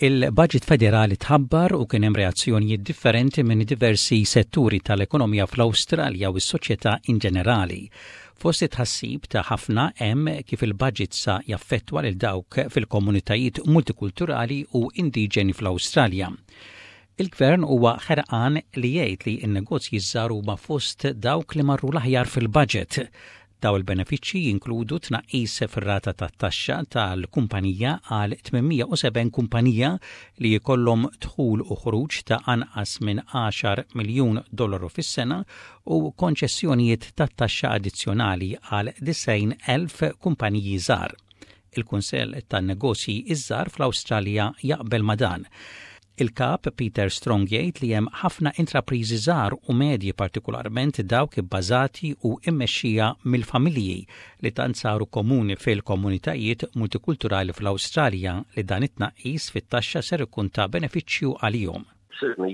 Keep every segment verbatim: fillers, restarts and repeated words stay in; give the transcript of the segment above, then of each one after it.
Il-budget federali tħabbar u kien hemm reazzjonijiet differenti minn diversi setturi tal-ekonomija fl-Awstralja u s-soċjetà in ġenerali. Fost it-ħassib ta' ħafna hemm kif il-budget sa jaffettwa lil dawk fil-komunitajiet multikulturali u indiġeni fl-Awstralja. Il-Gvern huwa ħerqan li jgħid li n-negozji żgħar huma fost dawk li marru l-aħjar fil-budget. Daw il-benefiċċji jinkludu tnaqqis fir-rata tat-taxxa tal-kumpanija għal tminmija u seba' kumpanija li jkollhom dħul u ħruġ ta' anqas minn għaxar miljun dollaru fis-sena u konċessjonijiet tat-taxxa addizzjonali għal tisgħin elf kumpaniji żgħar. Il-Kunsell tan-Negozji iż-żgħar fl-Awstralja jaqbel ma' dan. Il-kap Peter Strong jgħid li hemm ħafna intrapriżi żgħar u medji partikolarment dawk ibbażati u mmexxija mill-familji li tant saru komuni fil-komunitajiet multikulturali fl-Awstralja li dan it-tnaqqis fit-taxxa ser ikun ta' benefiċċju għalihom. Certainly,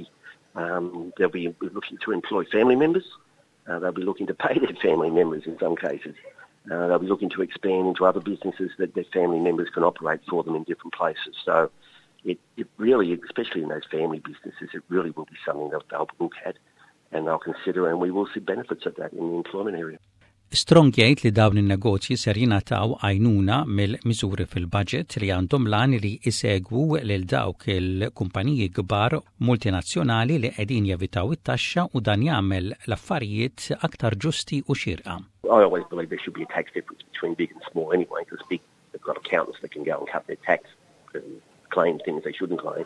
um, they'll be looking to employ family members. Uh, they'll be looking to pay their family members in some cases. Uh, they'll be looking to expand into other businesses that their family members can operate for them in different places. So It, it really, especially in those family businesses, it really will be something that they'll look at and they'll consider, and we will see benefits of that in the employment area. Strong jgħid li dawn in-negozji ser jingħataw għajnuna mill-miżuri fil-budget li għandhom lan li jsegwu lil dawk il-kumpaniji kbar multinazzjonali li qegħdin jevitaw it-taxxa u dan jagħmel l-affarijiet aktar ġusti u xierqa. I always believe there should be a tax difference between big and small anyway, because big, they've got accountants that can go and cut their tax and claim things they shouldn't claim.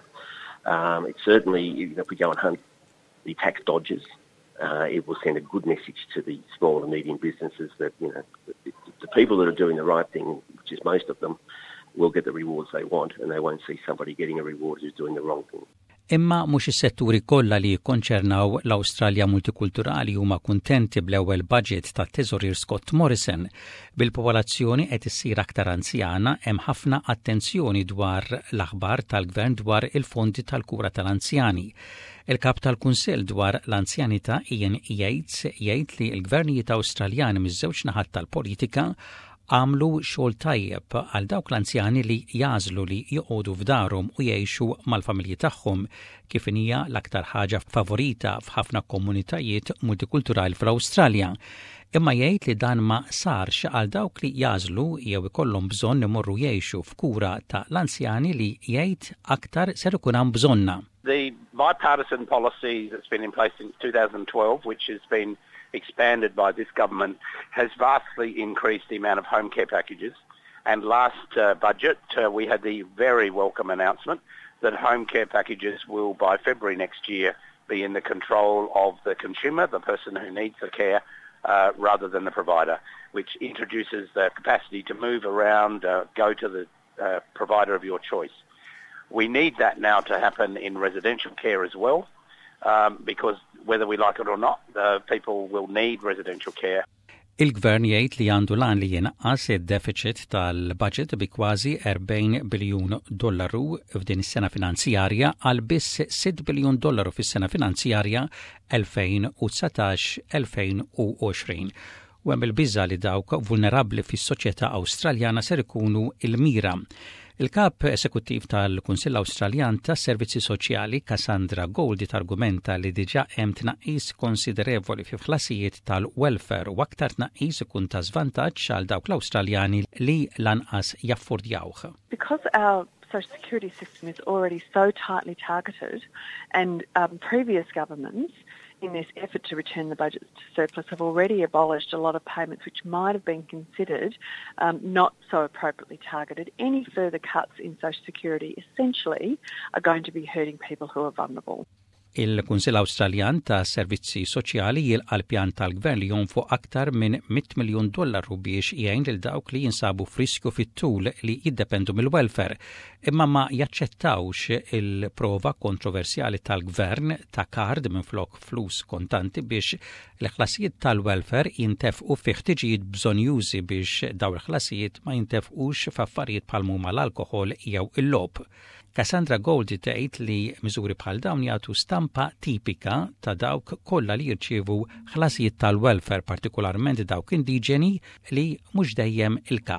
Um, it certainly, you know, if we go and hunt the tax dodgers, uh, it will send a good message to the small and medium businesses that, you know, the, the people that are doing the right thing, which is most of them, will get the rewards they want, and they won't see somebody getting a reward who's doing the wrong thing. Imma mhux is-setturi kollha li jikkonċernaw l-Awstralja multikulturali huma kuntenti bl-ewwel budget tat-Teżorier Scott Morrison. Bil-popolazzjoni qed issir aktar anzjana hemm ħafna attenzjoni dwar l-aħbar tal-Gvern dwar il-fondi tal-kura tal-anzjani. Il-kap tal-Kunsell dwar l-anzjanità Ian Yates jgħid li l-gvernijiet Awstraljani miż-żewġ naħat tal-politika għamlu xogħol tajjeb għal dawk l-anzjani li jażlu li joqogħdu f'darhom u jgħixu mal-familji tagħhom kif hija l-aktar ħaġa favorita f'ħafna komunitajiet multikulturali fl-Awstralja. Imma jgħid li dan ma sarx għal dawk li jażlu jew ikollhom bżonn imorru jgħixu f'kura ta' l-anzjani li jgħid aktar ser ikun hemm bżonna. The bipartisan policy that's been in place since two thousand twelve, which has been expanded by this government, has vastly increased the amount of home care packages. And last uh, budget, uh, we had the very welcome announcement that home care packages will, by February next year, be in the control of the consumer, the person who needs the care, uh, rather than the provider, which introduces the capacity to move around, uh, go to the uh, provider of your choice. We need that now to happen in residential care as well. Um, because whether we like it or not, uh, people will need residential care. Il-Gvern jgħid li għandu lan li jenqas id-deficit tal-budget bi kważi erbgħin biljun dollaru f'din is-sena finanzjarja għal biss sitt biljun dollaru fis-sena finanzjarja elfejn u tsatax elfejn u għoxrin. U hemm il-biża li dawk vulnerabbli fis-soċjetà Awstraljana ser ikunu il-mira. Il-kap esekuttiv tal-Kunsill Awstraljan tas-Servizzi Soċjali Cassandra Goldie targumenta li diġà hemm tnaqqis konsiderevoli fi ħlasijiet tal-welfare u aktar tnaqqis ikun ta' żvantaġġ għal dawk l-Awstraljani li lanqas jaffordjawh. Because our social security system is already so tightly targeted and um, previous governments in this effort to return the budget to surplus have already abolished a lot of payments which might have been considered um, not so appropriately targeted. Any further cuts in social security essentially are going to be hurting people who are vulnerable. Il-Kunsill Awstraljan ta' Servizzi Soċjali jilqa' l-pjan tal-Gvern li jonfoq aktar minn mitt miljun dollaru biex jgħin lil dawk li jinsabu f'riskju fit-tul li jiddependu mill-welfare, imma ma jaċċettawx il-prova kontroversjali tal-Gvern ta' kard minflok flus kontanti biex l-ħlasijiet tal-welfare jintefqu fi ħtiġijiet bżonjużi biex dawn il-ħlasijiet ma jintefqux f'affarijiet bħal huma l-alkoħol jew il-logħob. Cassandra Goldie tgħid li miżuri bħal dawn jagħtu stampa tipika ta' dawk kollha li jirċievu ħlasijiet tal-welfare, partikolarment dawk indiġeni li mhux dejjem il-każ.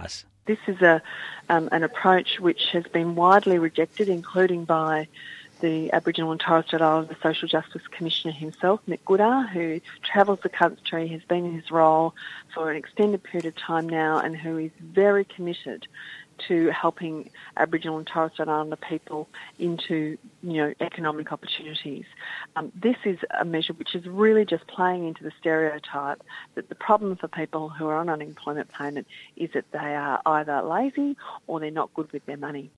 This is a um, an approach which has been widely rejected, including by the Aboriginal and Torres Strait Islander Social Justice Commissioner himself, Mick Goodar, who travels the country, has been in his role for an extended period of time now, and who is very committed to helping Aboriginal and Torres Strait Islander people into, you know, economic opportunities. Um, this is a measure which is really just playing into the stereotype that the problem for people who are on unemployment payment is that they are either lazy or they're not good with their money.